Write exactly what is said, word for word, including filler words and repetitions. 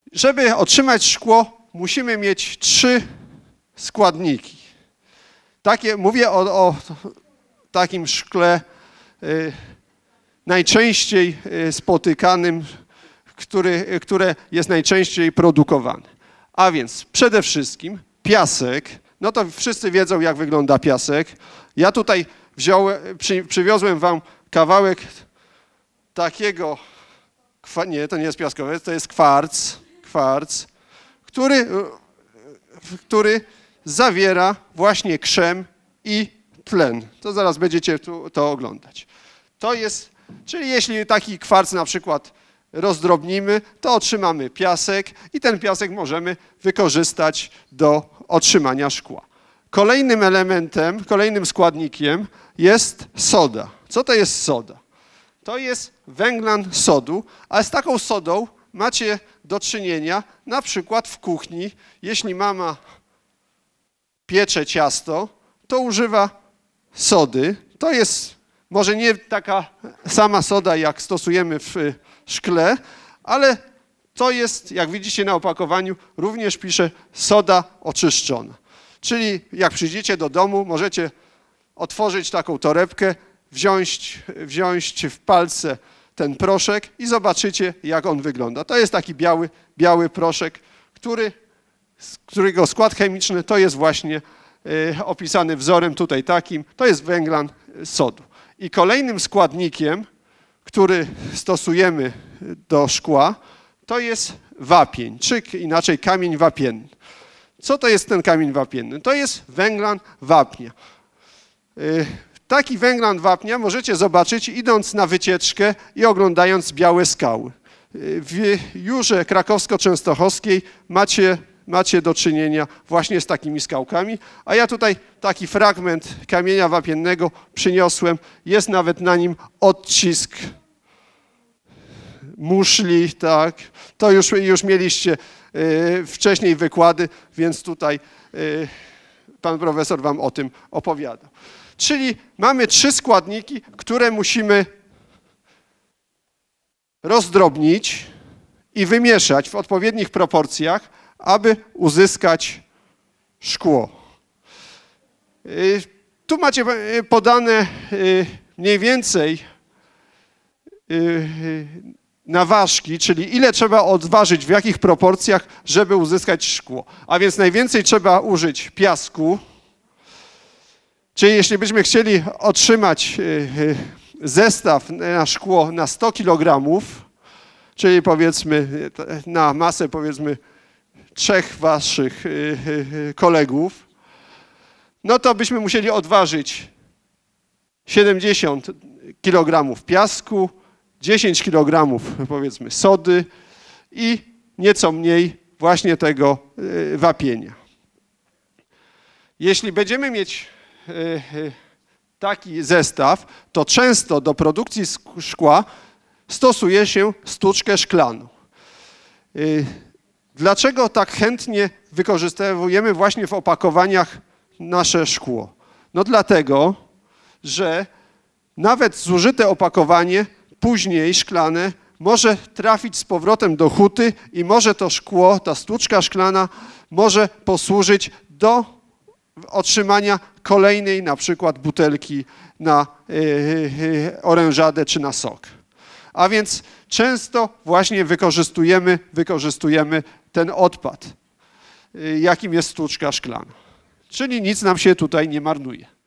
Żeby otrzymać szkło, musimy mieć trzy składniki. Takie, mówię o, o takim szkle y, najczęściej y, spotykanym, który, które jest najczęściej produkowane. A więc przede wszystkim piasek. No to wszyscy wiedzą, jak wygląda piasek. Ja tutaj wziąłem, przy, przywiozłem wam kawałek takiego, nie, to nie jest piaskowiec, to jest kwarc, kwarc, który, który zawiera właśnie krzem i tlen. To zaraz będziecie tu to oglądać. To jest, czyli jeśli taki kwarc na przykład rozdrobnimy, to otrzymamy piasek i ten piasek możemy wykorzystać do otrzymania szkła. Kolejnym elementem, kolejnym składnikiem jest soda. Co to jest soda? To jest węglan sodu, a z taką sodą macie do czynienia na przykład w kuchni. Jeśli mama piecze ciasto, to używa sody. To jest może nie taka sama soda, jak stosujemy w szkle, ale to jest, jak widzicie na opakowaniu, również pisze soda oczyszczona. Czyli jak przyjdziecie do domu, możecie otworzyć taką torebkę, wziąć, wziąć w palce ten proszek i zobaczycie, jak on wygląda. To jest taki biały, biały proszek, który, którego skład chemiczny to jest właśnie y, opisany wzorem tutaj takim, to jest węglan sodu. I kolejnym składnikiem, który stosujemy do szkła, to jest wapień, czy inaczej kamień wapienny. Co to jest ten kamień wapienny? To jest węglan wapnia. Taki węglan wapnia możecie zobaczyć, idąc na wycieczkę i oglądając białe skały. W Jurze Krakowsko-Częstochowskiej macie, macie do czynienia właśnie z takimi skałkami, a ja tutaj taki fragment kamienia wapiennego przyniosłem. Jest nawet na nim odcisk muszli, tak. To już, już mieliście y, wcześniej wykłady, więc tutaj y, pan profesor wam o tym opowiadał. Czyli mamy trzy składniki, które musimy rozdrobnić i wymieszać w odpowiednich proporcjach, aby uzyskać szkło. Y, tu macie podane y, mniej więcej y, na ważki, czyli ile trzeba odważyć, w jakich proporcjach, żeby uzyskać szkło. A więc najwięcej trzeba użyć piasku, czyli jeśli byśmy chcieli otrzymać zestaw na szkło na sto kilogramów, czyli powiedzmy na masę powiedzmy trzech waszych kolegów, no to byśmy musieli odważyć siedemdziesiąt kilogramów piasku, dziesięć kilogramów powiedzmy sody i nieco mniej właśnie tego wapienia. Jeśli będziemy mieć taki zestaw, to często do produkcji szkła stosuje się stłuczkę szklaną. Dlaczego tak chętnie wykorzystujemy właśnie w opakowaniach nasze szkło? No dlatego, że nawet zużyte opakowanie później szklane może trafić z powrotem do huty i może to szkło, ta stłuczka szklana może posłużyć do otrzymania kolejnej na przykład butelki na yy, orężadę czy na sok. A więc często właśnie wykorzystujemy, wykorzystujemy ten odpad, yy, jakim jest stłuczka szklana. Czyli nic nam się tutaj nie marnuje.